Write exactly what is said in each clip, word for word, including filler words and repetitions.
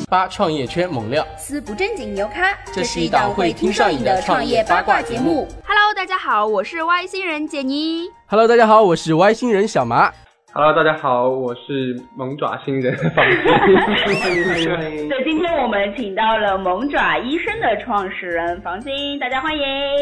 八创业圈猛料， 四不正经牛咖， 这是一档会听上瘾的创业八卦节目。 Hello， 大家好，我是 Y 星人简妮。 Hello， 大家好，我是 Y 星人小麻。 Hello， 大家好，我是萌爪星人房心。 对，今天我们请到了萌爪医生的创始人房心，大家欢迎。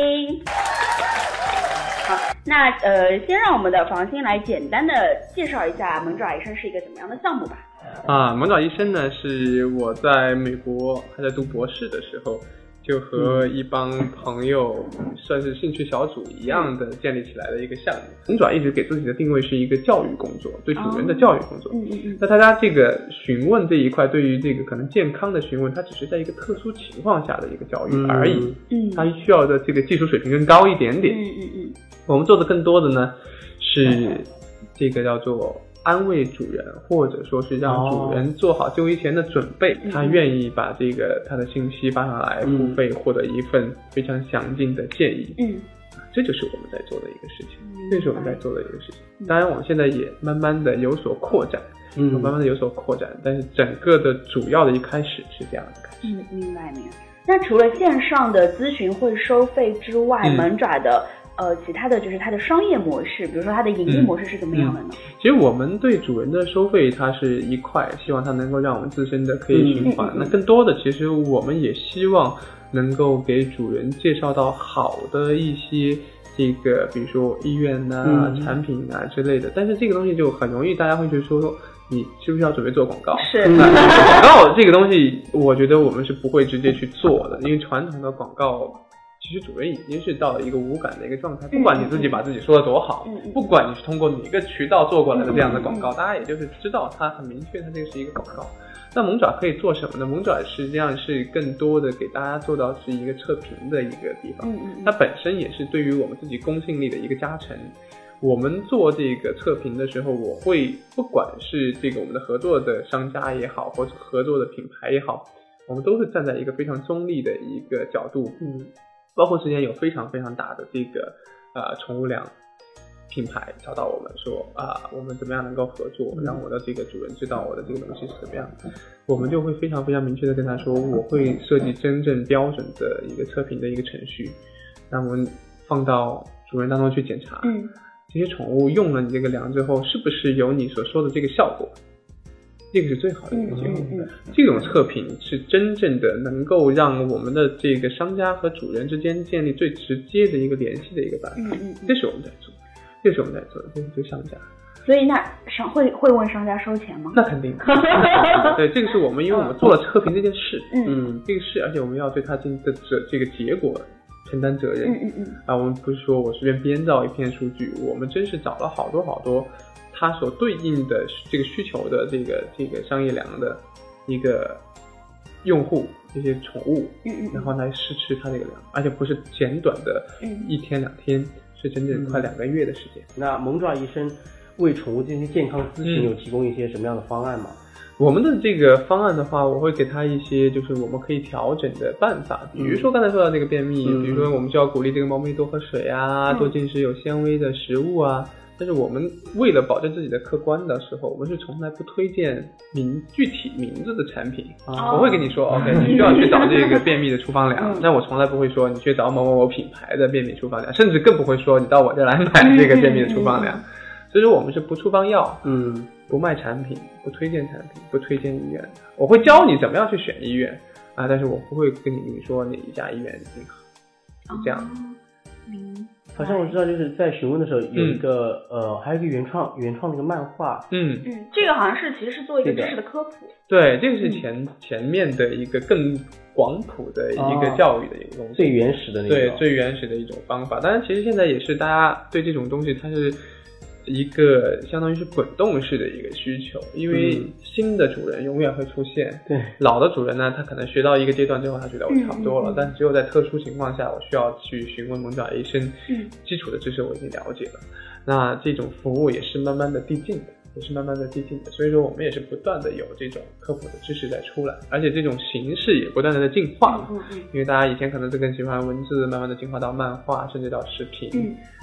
好，那呃，先让我们的房心来简单的介绍一下萌爪医生是一个怎么样的项目吧。 啊，萌爪医生呢，是我在美国还在读博士的时候，就和一帮朋友算是兴趣小组一样的建立起来的一个项目。萌爪一直给自己的定位是一个教育工作，对主人的教育工作。嗯嗯嗯。那大家这个询问这一块，对于这个可能健康的询问，它只是在一个特殊情况下的一个教育而已。嗯。它需要的这个技术水平更高一点点。嗯嗯嗯。我们做的更多的呢，是这个叫做安慰主人，或者说是让主人做好就医前的准备，哦、他愿意把这个他的信息发上来，付费获得一份非常详尽的建议。嗯，这就是我们在做的一个事情，嗯、这是我们在做的一个事情。嗯、当然，我们现在也慢慢的有所扩展，嗯，慢慢的有所扩展，但是整个的主要的一开始是这样的开始。 嗯，明白明白。那除了线上的咨询会收费之外，嗯、萌爪的。呃，其他的就是它的商业模式，比如说它的盈利模式是怎么样的呢？嗯嗯、 其实我们对主人的收费，它是一块，希望它能够让我们自身的可以循环。嗯嗯嗯、那更多的，其实我们也希望能够给主人介绍到好的一些这个，比如说医院啊、嗯、产品啊之类的。但是这个东西就很容易，大家会觉得说，你是不是要准备做广告？ 是。 那广告这个东西，我觉得我们是不会直接去做的，因为传统的广告。其实主人已经是到了一个无感的一个状态，不管你自己把自己说的多好，嗯、不管你是通过哪个渠道做过来的这样的广告，嗯、大家也就是知道它很明确，它这个是一个广告。那萌爪可以做什么呢？萌爪实际上是更多的给大家做到是一个测评的一个地方，嗯、它本身也是对于我们自己公信力的一个加成。我们做这个测评的时候，我会不管是这个我们的合作的商家也好，或者合作的品牌也好，我们都是站在一个非常中立的一个角度，嗯。包括之前有非常非常大的这个呃宠物粮品牌找到我们说啊、呃，我们怎么样能够合作，让我的这个主人知道我的这个东西是怎么样的，我们就会非常非常明确的跟他说，我会设计真正标准的一个测评的一个程序，让我们放到主人当中去检查，嗯，这些宠物用了你这个粮之后，是不是有你所说的这个效果。这个是最好的一个结果。嗯嗯嗯、这种测评是真正的能够让我们的这个商家和主人之间建立最直接的一个联系的一个办法。嗯嗯、这是我们在做，这是我们在做的，这是这个商家。 所以那商会会问商家收钱吗？ 那肯定。对，这个是我们，因为我们做了测评这件事，嗯，嗯这个事，而且我们要对它进的这这个结果承担责任。嗯嗯嗯。啊，我们不是说我随便编造一篇数据，我们真是找了好多好多。它所对应的这个需求的这个这个商业粮的一个用户，这些宠物，嗯嗯然后来试吃它这个粮，而且不是简短的一天两天，嗯、是整整快两个月的时间。 那萌爪医生为宠物进行健康咨询，有提供一些什么样的方案吗？ 嗯、我们的这个方案的话，我会给他一些就是我们可以调整的办法，比如说刚才说到这个便秘，嗯、比如说我们就要鼓励这个猫咪多喝水啊，嗯、多进食有纤维的食物啊。但是我们为了保证自己的客观的时候，我们是从来不推荐名具体名字的产品。哦、我会跟你说 ，OK， 你需要去找这个便秘的处方粮，但我从来不会说你去找某某某品牌的便秘处方粮，甚至更不会说你到我这来买这个便秘的处方粮。所以说我们是不处方药，嗯，不卖产品，不推荐产品，不推荐医院。我会教你怎么样去选医院啊，但是我不会跟你跟你说哪一家医院最好，是这样的。 嗯好像我知道，就是在询问的时候有一个、嗯、呃，还有一个原创原创的一个漫画， 嗯嗯，这个好像是其实是做一个知识的科普， 对，这个是前、嗯、前面的一个更广谱的一个教育的一个东西，哦、 最原始的那种， 对，最原始的一种方法。当然，其实现在也是大家对这种东西，它是一个相当于是滚动式的一个需求，因为新的主人永远会出现，对、嗯，老的主人呢，他可能学到一个阶段之后，他觉得我差不多了，嗯、但只有在特殊情况下，我需要去询问萌爪医生，嗯，基础的知识我已经了解了，那这种服务也是慢慢的递进的，也是慢慢的递进的，所以说我们也是不断的有这种科普的知识在出来，而且这种形式也不断的在进化，嗯嗯，因为大家以前可能是更喜欢文字，慢慢的进化到漫画，甚至到视频，嗯。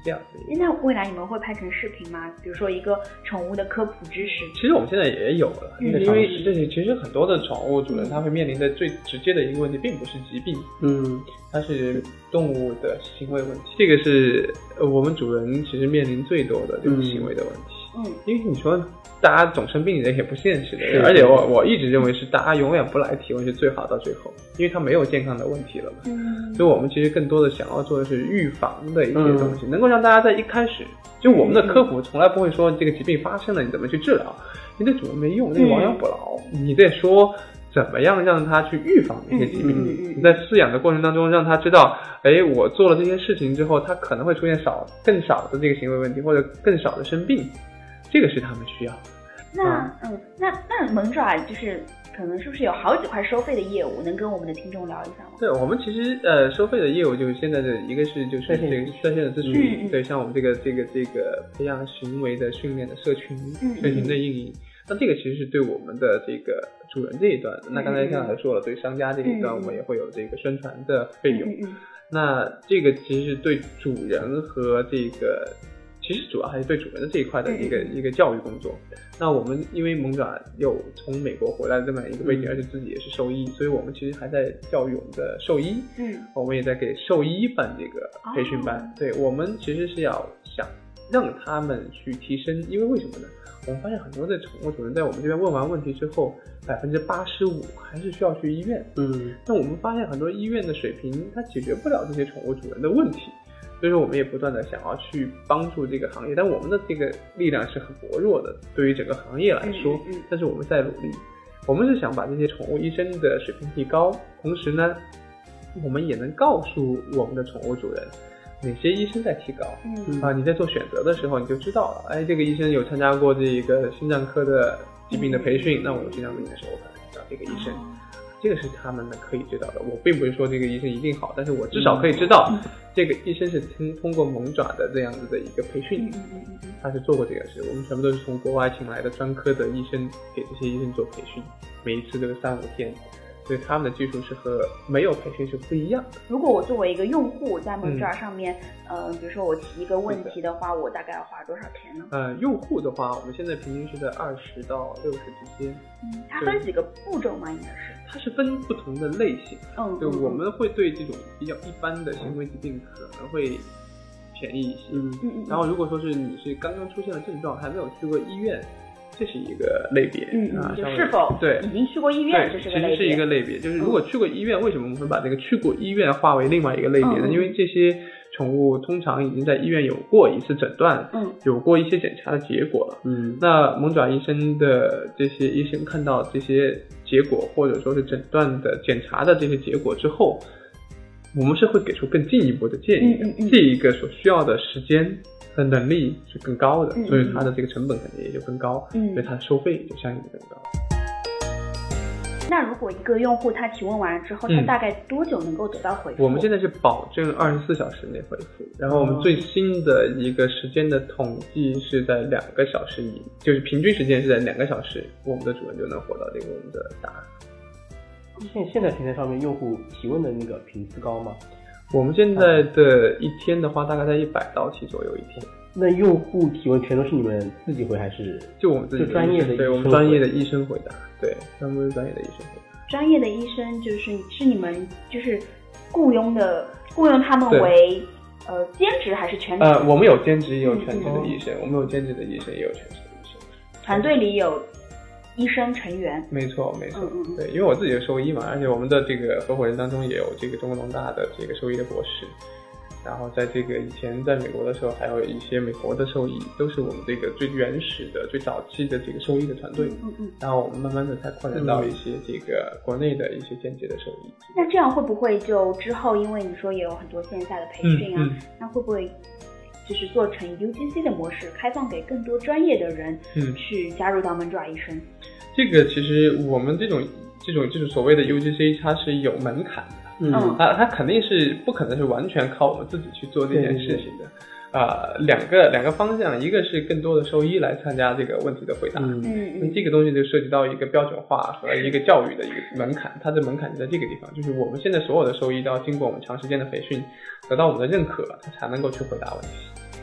这样的。 那未来你们会拍成视频吗？比如说一个宠物的科普知识？ 其实我们现在也有了， 嗯、 因为这其实很多的宠物主人他会面临的最直接的一个问题，并不是疾病， 嗯， 它是动物的行为问题。这个是我们主人其实面临最多的就是行为的问题。 嗯， 因为你说大家总生病人也不现实的，而且我我一直认为是大家永远不来提问是最好到最后，因为它没有健康的问题了嘛。 嗯， 所以我们其实更多的想要做的是预防的一些东西，嗯、能够让大家在一开始，就我们的科普从来不会说这个疾病发生了你怎么去治疗，你对主人没用，那个亡羊补牢，嗯、你得说怎么样让他去预防这些疾病。 嗯嗯嗯、 你在饲养的过程当中让他知道，哎，我做了这些事情之后，他可能会出现少更少的这个行为问题，或者更少的生病。这个是他们需要的。 那嗯，那那萌爪就是可能是不是有好几块收费的业务，能跟我们的听众聊一下吗？ 对，我们其实呃收费的业务就是现在的一个是就是这个在线的咨询，嗯、对，像我们这个这个这个培养行为的训练的社群，社群的运营，嗯、那这个其实是对我们的这个主人这一端的。那刚才刚才说了，对商家这一端，我们也会有这个宣传的费用。嗯嗯、那这个其实是对主人和这个。其实主要还是对主人的这一块的一个、嗯、一个教育工作。那我们因为萌爪有从美国回来的这么一个背景，嗯、而且自己也是兽医，所以我们其实还在教育我们的兽医。嗯，我们也在给兽医办这个培训班。哦、对，我们其实是要想让他们去提升，因为为什么呢？我们发现很多的宠物主人在我们这边问完问题之后，百分之八十五还是需要去医院。嗯，那我们发现很多医院的水平，它解决不了这些宠物主人的问题。所以说我们也不断的想要去帮助这个行业，但我们的这个力量是很薄弱的，对于整个行业来说，嗯嗯、但是我们在努力。我们是想把这些宠物医生的水平提高，同时呢，我们也能告诉我们的宠物主人哪些医生在提高。嗯啊，你在做选择的时候你就知道了，哎，这个医生有参加过这个心脏科的疾病的培训，嗯、那我有心脏病的时候我可能找这个医生。哦，这个是他们可以知道的，我并不是说这个医生一定好，但是我至少可以知道，嗯、这个医生是通通过萌爪的这样子的一个培训，嗯、他是做过这个事。我们全部都是从国外请来的专科的医生给这些医生做培训，每一次都是三五天，所以他们的技术是和没有培训是不一样的。 如果我作为一个用户在萌爪上面，嗯、呃，比如说我提一个问题的话，我大概要花多少钱呢？呃， 用户的话，我们现在平均是在二十到六十之间。 嗯，它分几个步骤吗？应该是。 它是分不同的类型，嗯，就我们会对这种比较一般的行为疾病可能会便宜一些，嗯嗯，然后如果说是你是刚刚出现了症状，还没有去过医院，这是一个类别， 嗯嗯，就是否对已经去过医院，这是个类别， 其实是一个类别，就是如果去过医院，为什么我们会把这个去过医院划为另外一个类别呢？嗯、因为这些宠物通常已经在医院有过一次诊断，嗯，有过一些检查的结果了，嗯，那萌爪医生的这些医生看到这些结果或者说是诊断的检查的这些结果之后，我们是会给出更进一步的建议的，嗯嗯嗯，这一个所需要的时间和能力是更高的，嗯嗯，所以它的这个成本肯定也就更高，嗯，所以它的收费就相应的更高。 那如果一个用户他提问完了之后，他大概多久能够得到回复？ 嗯、我们现在是保证二十四小时内回复，然后我们最新的一个时间的统计是在两个小时以，就是平均时间是在两个小时，我们的主人就能获到这个我们的答案。 现现在平台上面用户提问的那个频次高吗？ 我们现在的一天的话，大概在一百道题左右一天。 那用户提问全都是你们自己回还是就我们自己就专业的医生？ 对，我们专业的医生回答，对，专门专业的医生回答。 专业的医生就是是你们就是雇佣的，雇佣他们为呃兼职还是全职？ 呃，我们有兼职也有全职的医生，嗯、我们有兼职的医生也有全职的医生。 团队里有医生成员。 没错，没错，嗯嗯对，因为我自己是兽医嘛，而且我们的这个合伙人当中也有这个中国农大的这个兽医的博士。然后在这个以前在美国的时候，还有一些美国的兽医，都是我们这个最原始的、最早期的这个兽医的团队。嗯嗯。然后我们慢慢的才扩展到一些这个国内的一些间接的兽医。 那这样会不会就之后，因为你说也有很多线下的培训啊，嗯嗯、那会不会就是做成 U G C 的模式，开放给更多专业的人去加入到萌爪医生？ 这个其实我们这种这种这种所谓的 U G C， 它是有门槛的。嗯，它它肯定是不可能是完全靠我们自己去做这件事情的，啊、呃，两个两个方向，一个是更多的兽医来参加这个问题的回答，嗯嗯，那这个东西就涉及到一个标准化和一个教育的一个门槛，它的门槛就在这个地方，就是我们现在所有的兽医都要经过我们长时间的培训，得到我们的认可，它才能够去回答问题。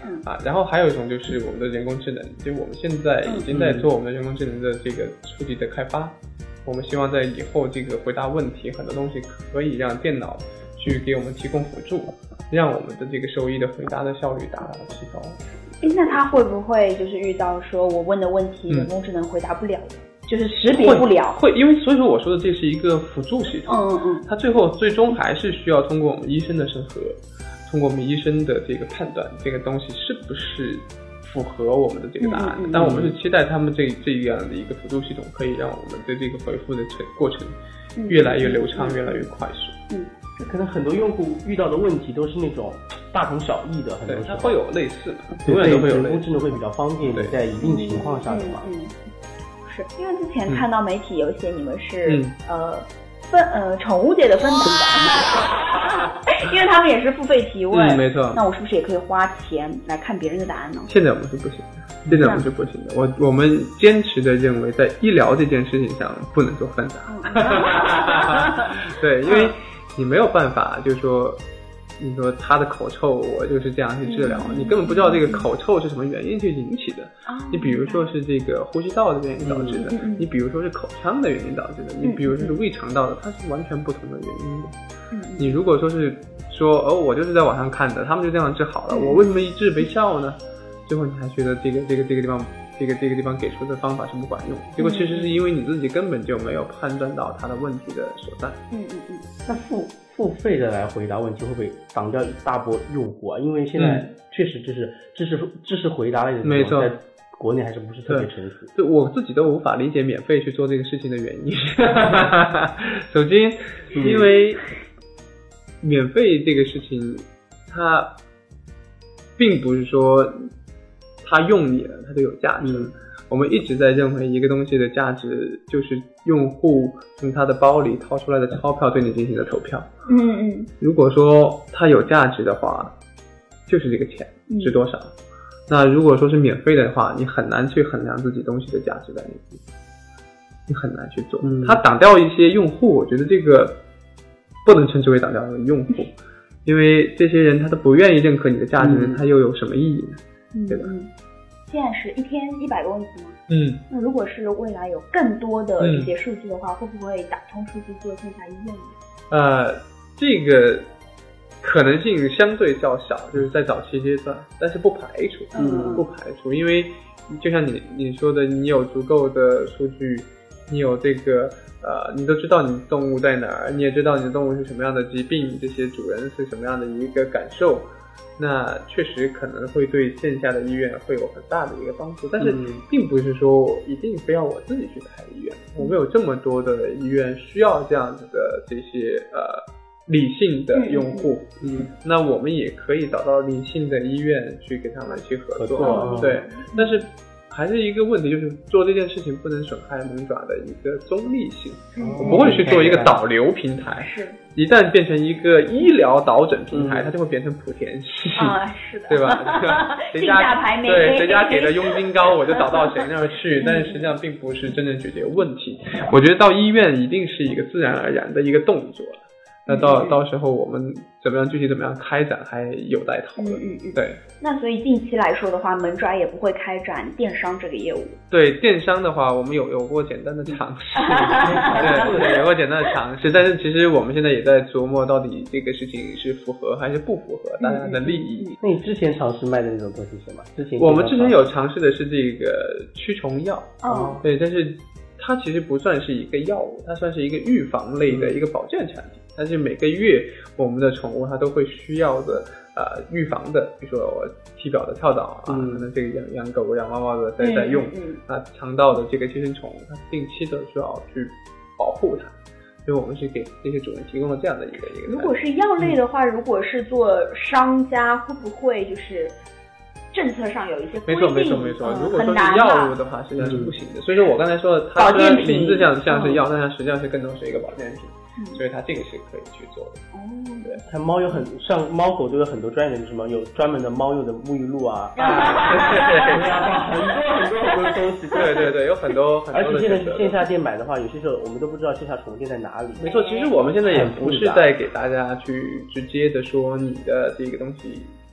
嗯啊，然后还有一种就是我们的人工智能，就我们现在已经在做我们的人工智能的这个初级的开发，我们希望在以后这个回答问题很多东西可以让电脑去给我们提供辅助，让我们的这个兽医的回答的效率大大的提高。 那他会不会就是遇到说我问的问题人工智能回答不了的？嗯就是识别不了， 会, 会因为所以说我说的这是一个辅助系统， 嗯嗯嗯， 它最后最终还是需要通过我们医生的审核，通过我们医生的这个判断，这个东西是不是符合我们的这个答案。嗯嗯嗯、但我们是期待他们这这样的一个辅助系统，可以让我们的这个回复的程过程越来越流畅，嗯、越来越快速。 嗯，可能很多用户遇到的问题都是那种大同小异的，很多时候它会有类似嘛， 永远都会有类似。人工智能会比较方便在一定情况下的嘛。 嗯嗯嗯是因为之前看到媒体有写你们是、 嗯、 呃分呃宠物界的分答，因为他们也是付费提问， 嗯，没错。 那我是不是也可以花钱来看别人的答案呢？ 现在我们是不行的，现在我们是不行的。我我们坚持的认为，在医疗这件事情上不能做分答。对，因为你没有办法，就是说。你说他的口臭，我就是这样去治疗，嗯、你根本不知道这个口臭是什么原因去引起的。嗯、你比如说是这个呼吸道的原因导致的，嗯、你比如说是口腔的原因导致的，嗯、你比如说是胃肠道的，它是完全不同的原因的。嗯、你如果说是说哦，我就是在网上看的，他们就这样治好了，嗯、我为什么一治没效呢？最后你还觉得这个这个这个地方这个这个地方给出的方法是不管用，结果其实是因为你自己根本就没有判断到它的问题的所在。 嗯嗯嗯， 那付付费的来回答问题会不会挡掉一大波用户啊？因为现在确实就是知识知识回答类的， 没错， 在国内还是不是特别成熟。 对，我自己都无法理解免费去做这个事情的原因。首先，因为免费这个事情，它并不是说它用你了，它就有价值。嗯，我们一直在认为一个东西的价值就是用户从他的包里掏出来的钞票对你进行的投票。 嗯嗯。如果说它有价值的话，就是这个钱值多少。嗯、那如果说是免费的话，你很难去衡量自己东西的价值在哪里，你很难去做。嗯、它挡掉一些用户，我觉得这个不能称之为挡掉用户，因为这些人他都不愿意认可你的价值，嗯、他又有什么意义呢？ 嗯、对吧？嗯，现在是一天一百个问题吗？ 嗯， 那如果是未来有更多的一些数据的话，嗯、会不会打通数据做线下医院呢？ 呃，这个可能性相对较小，就是在早期阶段，但是不排除，嗯，不排除，因为就像你你说的，你有足够的数据，你有这个呃，你都知道你的动物在哪儿，你也知道你的动物是什么样的疾病，这些主人是什么样的一个感受。那确实可能会对线下的医院会有很大的一个帮助，但是并不是说我一定非要我自己去开医院，嗯、我们有这么多的医院需要这样子的这些呃理性的用户，嗯，嗯那我们也可以找到理性的医院去跟他们去合作，合作对，嗯、但是还是一个问题，就是做这件事情不能损害萌爪的一个中立性，嗯、我不会去做一个导流平台，是。一旦变成一个医疗导诊平台，嗯、它就会变成莆田系， 啊，是的， 对吧？谁家对谁家给的佣金高，我就导到谁那儿去。但是实际上并不是真正解决问题。我觉得到医院一定是一个自然而然的一个动作。那到、嗯、到时候我们怎么样具体怎么样开展还有待讨论。嗯嗯对。 那所以近期来说的话，萌爪也不会开展电商这个业务。 对电商的话，我们有有过简单的尝试，对，有过简单的尝试。但是其实我们现在也在琢磨，到底这个事情是符合还是不符合大家的利益。 那你之前尝试卖的那种东西是什么？之前我们之前有尝试的是这个驱虫药。哦。对，但是它其实不算是一个药物，它算是一个预防类的一个保健产品。但是每个月我们的宠物它都会需要的呃预防的，比如说我体表的跳蚤啊，可能、嗯、这个养养狗养猫猫的在在用，那、嗯、肠道的这个寄生虫，它定期的需要去保护它，所以我们是给这些主人提供了这样的一个一个。 如果是药类的话，嗯、如果是做商家，会不会就是政策上有一些规定？ 没错没错没错，如果说是药物的话，实际上是不行的。所以说我刚才说的，它虽然名字像像是药，嗯、但它实际上是更多是一个保健品。嗯、所以它这个是可以去做的。哦，对， 它猫有很像猫狗都有很多专业的什么，有专门的猫用的沐浴露啊， 对对对， 很多很多很多东西。 对对对，有很多很多的。 而且现在线下店买的话，有些时候我们都不知道线下宠物店在哪里。 没错，其实我们现在也不是在给大家去直接的说你的这个东西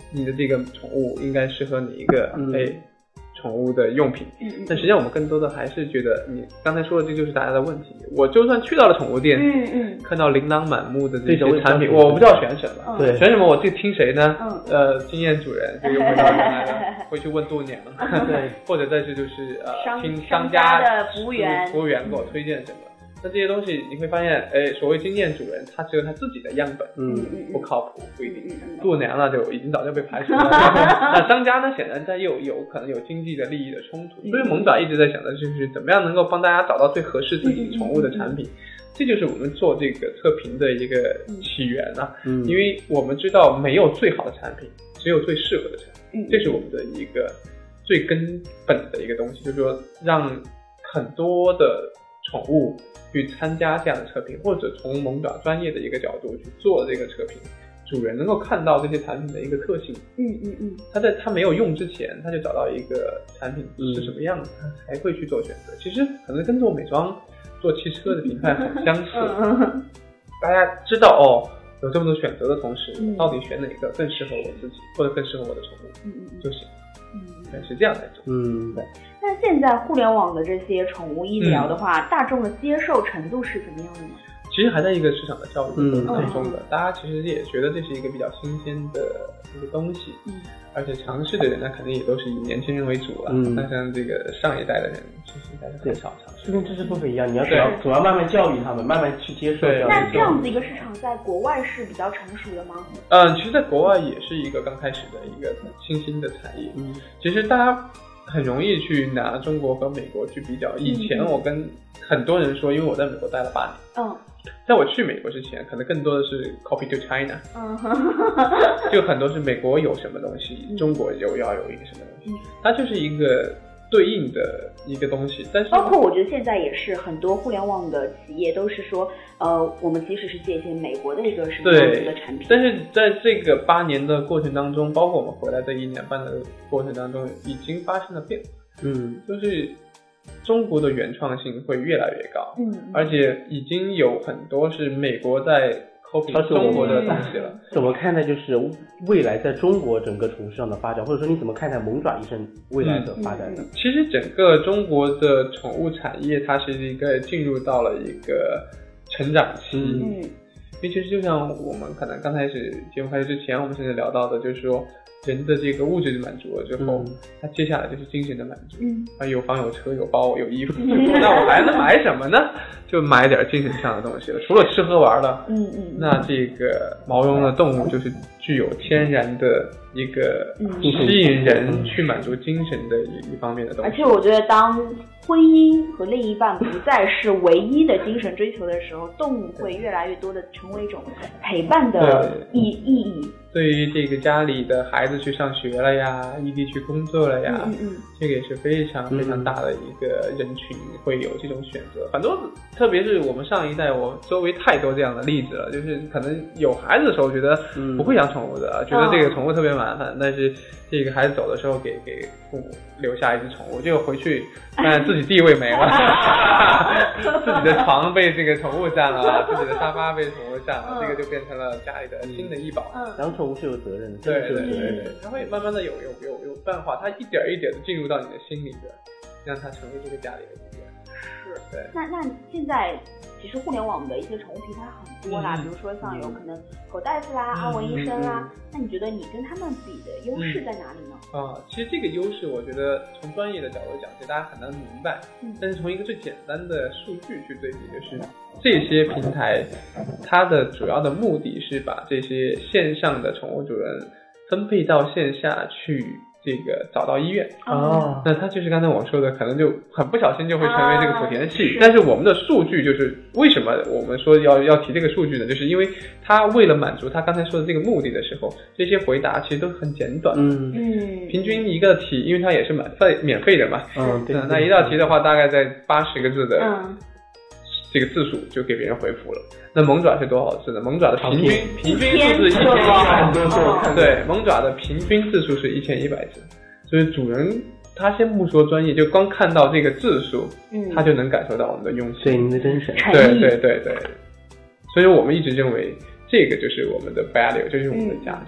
你的这个宠物应该适合哪一个嗯哎宠物的用品。 嗯嗯， 但实际上我们更多的还是觉得你刚才说的这就是大家的问题。我就算去到了宠物店， 嗯嗯， 看到琳琅满目的这对些产品， 我我不知道选什么。 对， 选什么我就听谁呢？ 嗯， 呃，经验主人这个味道原来的，会去问度娘。 对， 或者再是就是呃商听商家的服务员， 服务员给我推荐什么。那这些东西你会发现，哎，所谓经验主人，他只有他自己的样本， 嗯， 不靠谱，不一定。 嗯， 度娘呢，就已经早就被排除了。那商家呢，显然他又有可能有经济的利益的冲突，所以萌爪一直在想的就是怎么样能够帮大家找到最合适自己宠物的产品。这就是我们做这个测评的一个起源啊， 嗯， 因为我们知道没有最好的产品，只有最适合的产品， 嗯， 这是我们的一个最根本的一个东西，就是说让很多的宠物去参加这样的测评，或者从萌爪专业的一个角度去做这个测评，主人能够看到这些产品的一个特性， 嗯嗯嗯， 他在他没有用之前，他就找到一个产品是什么样子，他才会去做选择。其实可能跟做美妆、做汽车的品牌很相似，大家知道哦，有这么多选择的同时，到底选哪个更适合我自己，或者更适合我的宠物，嗯嗯就行。嗯，是这样来做。 嗯，对。 那现在互联网的这些宠物医疗的话，嗯、大众的接受程度是怎么样的呢？ 其实还在一个市场的教育过程当中的， 嗯、 大家其实也觉得这是一个比较新鲜的一个东西，嗯，而且尝试的人呢，肯定也都是以年轻人为主了。嗯，那像这个上一代的人，其实还是很少尝试。 这跟知识分配一样，你要总要总要慢慢教育他们，慢慢去接受。 那这样子一个市场在国外是比较成熟的吗？ 嗯，其实在国外也是一个刚开始的一个新兴的产业。嗯，其实大家很容易去拿中国和美国去比较。以前我跟很多人说，因为我在美国待了八年。嗯。在我去美国之前，可能更多的是 copy to China， 嗯，就很多是美国有什么东西，中国有要有一个什么东西，它就是一个对应的一个东西。但是包括我觉得现在也是很多互联网的企业都是说，呃，我们其实是借鉴美国的一个什么样子的产品。 但是在这个八年的过程当中，包括我们回来这一年半的过程当中，已经发生了变化。嗯，就是中国的原创性会越来越高，嗯，而且已经有很多是美国在 copy 中国的东西了。 怎么看待就是未来在中国整个宠物市场的发展，或者说你怎么看待萌爪医生未来的发展呢？ 嗯、其实整个中国的宠物产业，它是一个进入到了一个成长期。嗯，因为其实就像我们可能刚开始节目开始之前，我们现在聊到的，就是说人的这个物质的满足了之后，嗯、他接下来就是精神的满足。嗯，啊，有房有车有包有衣服，那我还能买什么呢？就买点精神上的东西了。除了吃喝玩了，嗯嗯，那这个毛绒的动物就是具有天然的一个吸引人去满足精神的一一方面的东西。 而且我觉得，当婚姻和另一半不再是唯一的精神追求的时候，动物会越来越多的成为一种陪伴的意意义。 对于这个家里的孩子去上学了呀，异地去工作了呀，嗯嗯，这个也是非常非常大的一个人群会有这种选择。很多，特别是我们上一代，我周围太多这样的例子了，就是可能有孩子的时候觉得不会养宠物的，嗯、觉得这个宠物特别麻烦，哦、但是这个孩子走的时候给给父母留下一只宠物，结果回去但自己地位没了，自己的床被这个宠物占了，自己的沙发被宠物占了，嗯、这个就变成了家里的新的医保。 嗯，然后宠物是有责任的， 对对对对，它会慢慢的有有有有办法，它一点一点的进入到你的心里边，让它成为这个家里的一员。 是，对。那那现在其实互联网的一些宠物平台很多啦，嗯、比如说像有可能狗大夫啦、嗯、安文医生啦，嗯、那你觉得你跟他们比的优势在哪里呢？ 嗯、啊，其实这个优势，我觉得从专业的角度讲，其实大家很难明白。嗯。但是从一个最简单的数据去对比，就是这些平台，它的主要的目的是把这些线上的宠物主人分配到线下去，这个找到医院。哦。那它就是刚才我说的，可能就很不小心就会成为这个莆田系。啊、但是我们的数据就是为什么我们说要要提这个数据呢？就是因为它为了满足他刚才说的这个目的的时候，这些回答其实都很简短。嗯嗯。平均一个题，因为它也是免费免费的嘛。嗯。对。那一道题的话，大概在八十个字的。嗯。这个字数就给别人回复了。那萌爪是多少字呢？萌爪的平均平均数是一千一百字，对，萌爪的平均字数是一千一百字。所以主人他先不说专业，就光看到这个字数，嗯，他就能感受到我们的用心， 对您的真诚， 对对对对。所以我们一直认为这个就是我们的 value， 就是我们的价值。 嗯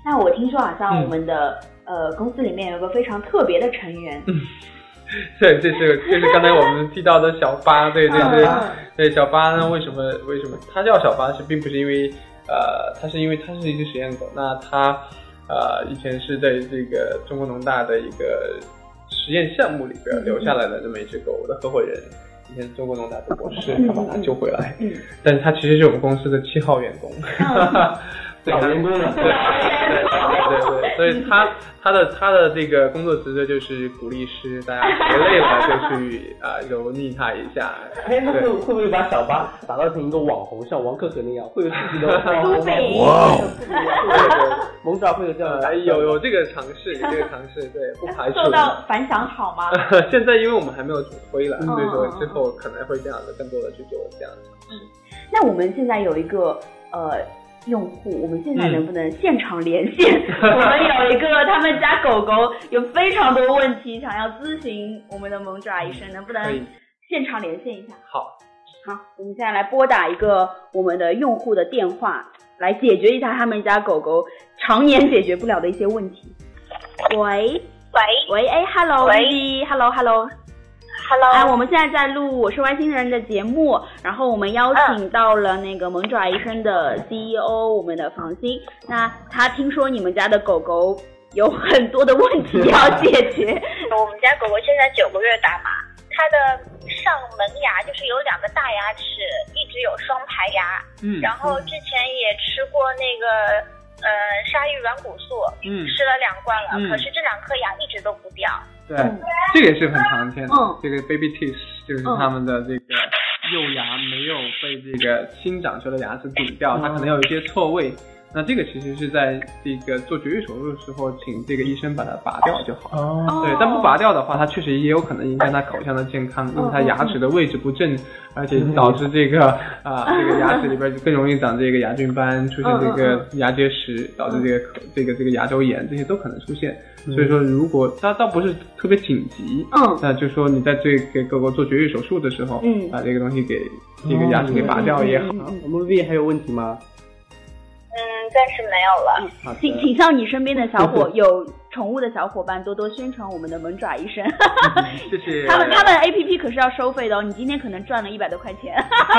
那我听说好像我们的、嗯、呃公司里面有个非常特别的成员。 嗯，对，这是这是刚才我们提到的小八，对对对、嗯、对小八呢，为什么为什么他叫小八？是并不是因为呃，他是因为他是一只实验狗，那他呃以前是在这个中国农大的一个实验项目里边留下来的这么一只狗，我的合伙人以前中国农大的博士，他把它救回来，嗯，但是他其实是我们公司的七号员工，老员工了，对对对对，所以他他的他的这个工作职责就是鼓励师，大家学累了就去啊、呃、揉捏他一下。 哎，那会会不会把小八打造成一个网红，像王可可那样，会有自己的网红？ 哇， 萌爪会有这样的， 有有这个尝试，有这个尝试，对，不排除。 受到反响好吗？ 现在因为我们还没有主推了，所以说之后可能会这样的，更多的去做这样的尝试。 那我们现在有一个呃。用户，我们现在能不能现场连线？嗯、我们有一个他们家狗狗有非常多问题想要咨询我们的萌爪医生，能不能现场连线一下？ 好， 好，我们现在来拨打一个我们的用户的电话，来解决一下他们家狗狗常年解决不了的一些问题。喂喂喂，哎 ，Hello， 喂 ，Hello Hello。 Hello， 哎，我们现在在录我是外星人的节目，然后我们邀请到了那个萌爪医生的 C E O， 我们的房鑫。那他听说你们家的狗狗有很多的问题要解决。 我们家狗狗现在九个月大嘛，它的上门牙就是有两个大牙齿，一直有双排牙。嗯，然后之前也吃过那个呃鲨鱼软骨素，嗯，吃了两罐了，嗯、可是这两颗牙一直都不掉。 对，这个也是很常见的。嗯，这个 baby teeth 就是他们的这个幼牙没有被这个新长出的牙齿顶掉，它可能有一些错位。那这个其实是在这个做绝育手术的时候，请这个医生把它拔掉就好了。哦，对，但不拔掉的话，它确实也有可能影响它口腔的健康，因为它牙齿的位置不正，而且导致这个啊、呃、这个牙齿里边更容易长这个牙菌斑，出现这个牙结石，导致这个这个这个牙周炎，这些都可能出现。所以说，如果它倒不是特别紧急，嗯，那就说你在这给狗狗做绝育手术的时候，嗯，把这个东西给这个牙齿给拔掉也好。 我们 V 还有问题吗？ 嗯，暂时没有了。 嗯、请请向你身边的小伙有宠物的小伙伴多多宣传我们的萌爪医生。 谢谢。 他们他们 A P P 可是要收费的哦，你今天可能赚了一百多块钱。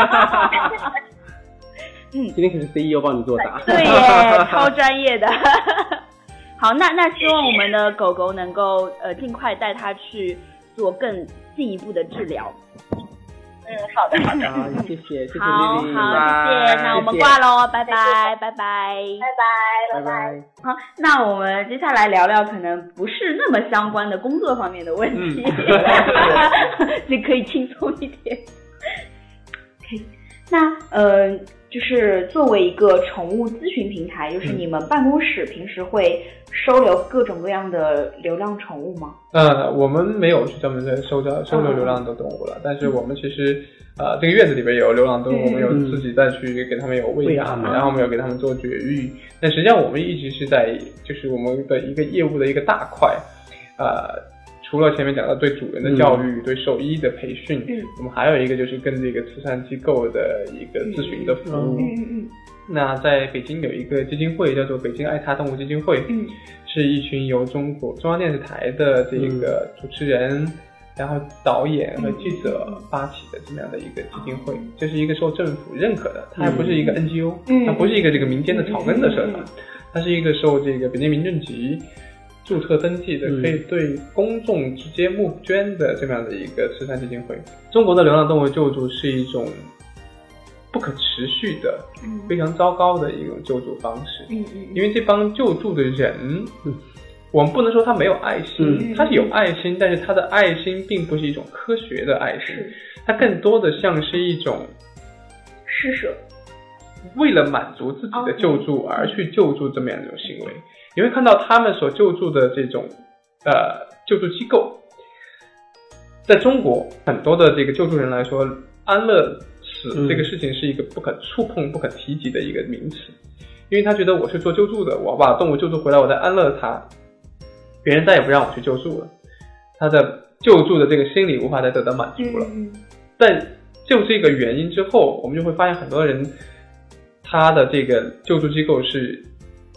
嗯，今天可是 C E O 帮你做答。 对耶，超专业的。好，那那希望我们的狗狗能够呃尽快带它去做更进一步的治疗。 嗯，好的好的， 好，谢谢谢谢好丽丽， 好谢谢，那我们挂喽，拜拜拜拜拜拜拜拜。 好，那我们接下来聊聊可能不是那么相关的工作方面的问题，这、嗯、可以轻松一点。OK， 那呃。就是作为一个宠物咨询平台，就是你们办公室平时会收留各种各样的流浪宠物吗？ 呃，我们没有去专门在收着收留流浪的动物了，嗯、但是我们其实呃这个院子里边也有流浪动物，嗯、我们有自己再去给他们有喂养，嗯、然后我们有给他们做绝育。但实际上我们一直是在就是我们的一个业务的一个大块，呃。除了前面讲到对主人的教育、嗯、对兽医的培训、嗯，我们还有一个就是跟这个慈善机构的一个咨询的服务。嗯嗯嗯、那在北京有一个基金会叫做北京爱他动物基金会，嗯、是一群由中国中央电视台的这个主持人、嗯、然后导演和记者发起的这么样的一个基金会。嗯、这是一个受政府认可的，它还不是一个 N G O，、嗯、它不是一个这个民间的草根的社团，它是一个受这个北京民政局注册登记的，可以对公众直接募捐的这么样的一个慈善基金会。中国的流浪动物救助是一种不可持续的、嗯、非常糟糕的一种救助方式。嗯嗯、因为这帮救助的人、嗯，我们不能说他没有爱心，嗯、他是有爱心，但是他的爱心并不是一种科学的爱心，它更多的像是一种施舍， 为了满足自己的救助而去救助这么样一种行为。你会看到他们所救助的这种呃救助机构，在中国很多的这个救助人来说，安乐死这个事情是一个不可触碰、不可提及的一个名词，因为他觉得我是做救助的，我把动物救助回来，我再安乐它，别人再也不让我去救助了，他的救助的这个心理无法再得到满足了。但就这个原因之后，我们就会发现很多人他的这个救助机构是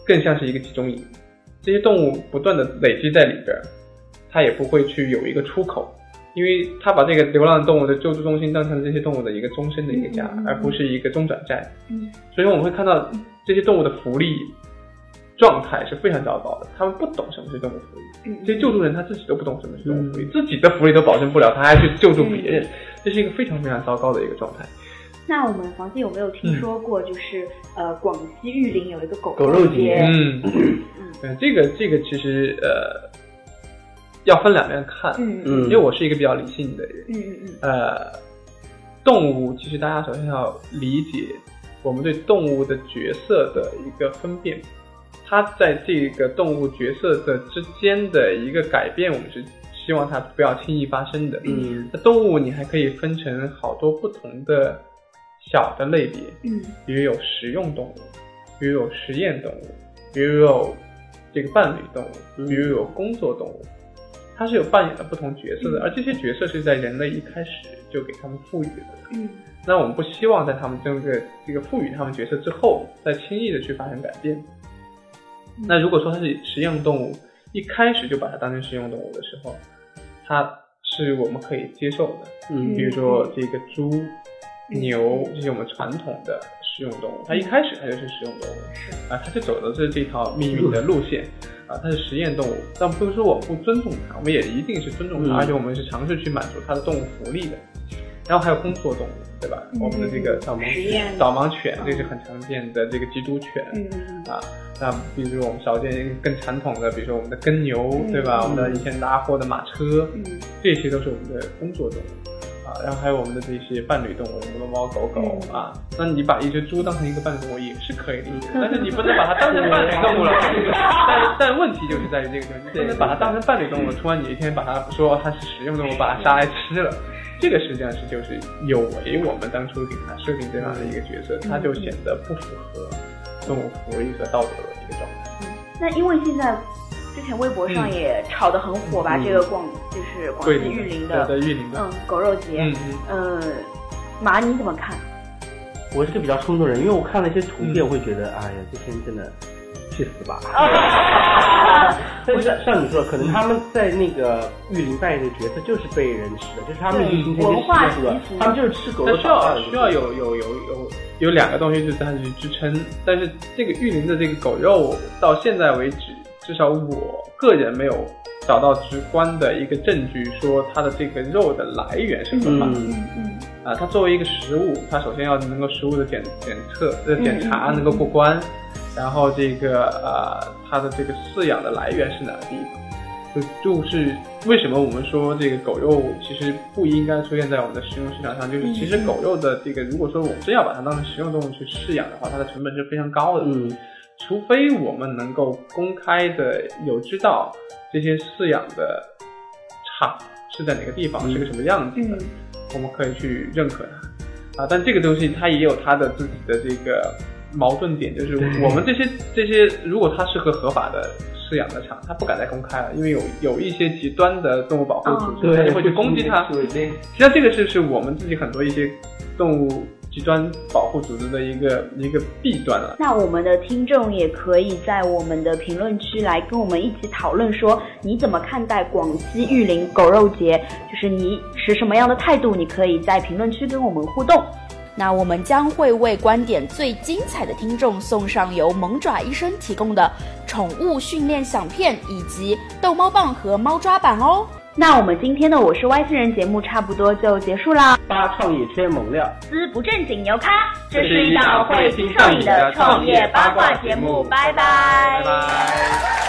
更像是一个集中营，这些动物不断的累积在里边，它也不会去有一个出口，因为它把这个流浪动物的救助中心当成这些动物的一个终身的一个家， 嗯、 而不是一个中转站。 嗯， 所以我们会看到这些动物的福利状态是非常糟糕的，他们不懂什么是动物福利，嗯、这些救助人他自己都不懂什么是动物福利，嗯、自己的福利都保证不了，他还去救助别人，嗯、这是一个非常非常糟糕的一个状态。 那我们房子有没有听说过，就是、嗯、呃，广西玉林有一个狗狗肉节？ 嗯嗯，对，这个这个其实呃要分两面看， 嗯嗯，因为我是一个比较理性的人， 嗯嗯嗯， 呃，动物其实大家首先要理解我们对动物的角色的一个分辨，它在这个动物角色的之间的一个改变，我们是希望它不要轻易发生的。 嗯， 那动物你还可以分成好多不同的小的类别， 嗯， 比如有食用动物，比如有实验动物，比如有这个伴侣动物，比如有工作动物，它是有扮演了不同角色的，而这些角色是在人类一开始就给他们赋予的。 嗯， 那我们不希望在他们这个这个赋予他们角色之后，再轻易的去发生改变。嗯、那如果说它是实验动物，一开始就把它当成实验动物的时候，它是我们可以接受的。嗯，比如说这个猪、嗯、牛，这些我们传统的食用动物，它一开始它就是食用动物，是啊，它就走的是这条秘密的路线。啊，它是实验动物，但不是说我们不尊重它，我们也一定是尊重它，嗯、而且我们是尝试去满足它的动物福利的。然后还有工作动物，对吧？嗯、我们的这个导盲犬，导盲犬这是很常见的这个缉毒犬， 嗯、 啊，那比如说我们少见更传统的，比如说我们的耕牛，嗯、对吧？我们的以前拉货的马车，嗯、这些都是我们的工作动物。啊，然后还有我们的这些伴侣动物，什么猫狗狗、嗯、啊，那你把一只猪当成一个伴侣动物也是可以理解的，但是你不能把它当成伴侣动物了。但但问题就是在于这个地方，你不能把它当成伴侣动物，突然有一天把它说它是食用动物，把它杀来吃了，这个实际上是就是有违我们当初给它设定这样的一个角色，它就显得不符合动物福利和道德的一个状态。 嗯，那因为现在。之前微博上也炒得很火吧，嗯、这个广就是广西玉林的， 对对，玉林的， 嗯，狗肉节，嗯嗯，呃，马你怎么看？ 我是个比较冲动人，因为我看了一些图片，我会觉得，嗯、哎呀，这天真的去死吧！但是像你说，可能他们在那个玉林扮演的角色就是被人吃的，就是他们已经形成一个习俗了，他们就是吃狗肉长大的。 需要有有有有有两个东西就是它去支撑，但是这个玉林的这个狗肉到现在为止。至少我个人没有找到直观的一个证据说它的这个肉的来源是合法的。 嗯嗯啊，它作为一个食物，它首先要能够食物的检检测、呃检查能够过关，嗯、然后这个呃它的这个饲养的来源是哪个地方？就就是为什么我们说这个狗肉其实不应该出现在我们的食用市场上？就是其实狗肉的这个，如果说我们真要把它当成食用动物去饲养的话，它的成本是非常高的。 嗯。 除非我们能够公开的有知道这些饲养的场是在哪个地方，嗯、是个什么样子的，嗯、我们可以去认可它啊。但这个东西它也有它的自己的这个矛盾点，就是我们这些这些，如果它是个合法的饲养的场，它不敢再公开了，因为有有一些极端的动物保护组织，哦、它就会去攻击它。实际上，这个是是我们自己很多一些动物。极端保护组织的一个一个弊端了。 那我们的听众也可以在我们的评论区来跟我们一起讨论，说你怎么看待广西玉林狗肉节？就是你持什么样的态度？你可以在评论区跟我们互动。那我们将会为观点最精彩的听众送上由萌爪医生提供的宠物训练响片以及逗猫棒和猫抓板哦。那我们今天的我是外星人节目差不多就结束啦。 八创业圈猛料， 资不正经牛咖，这是一档会听上瘾的创业八卦节目，拜拜。 拜拜。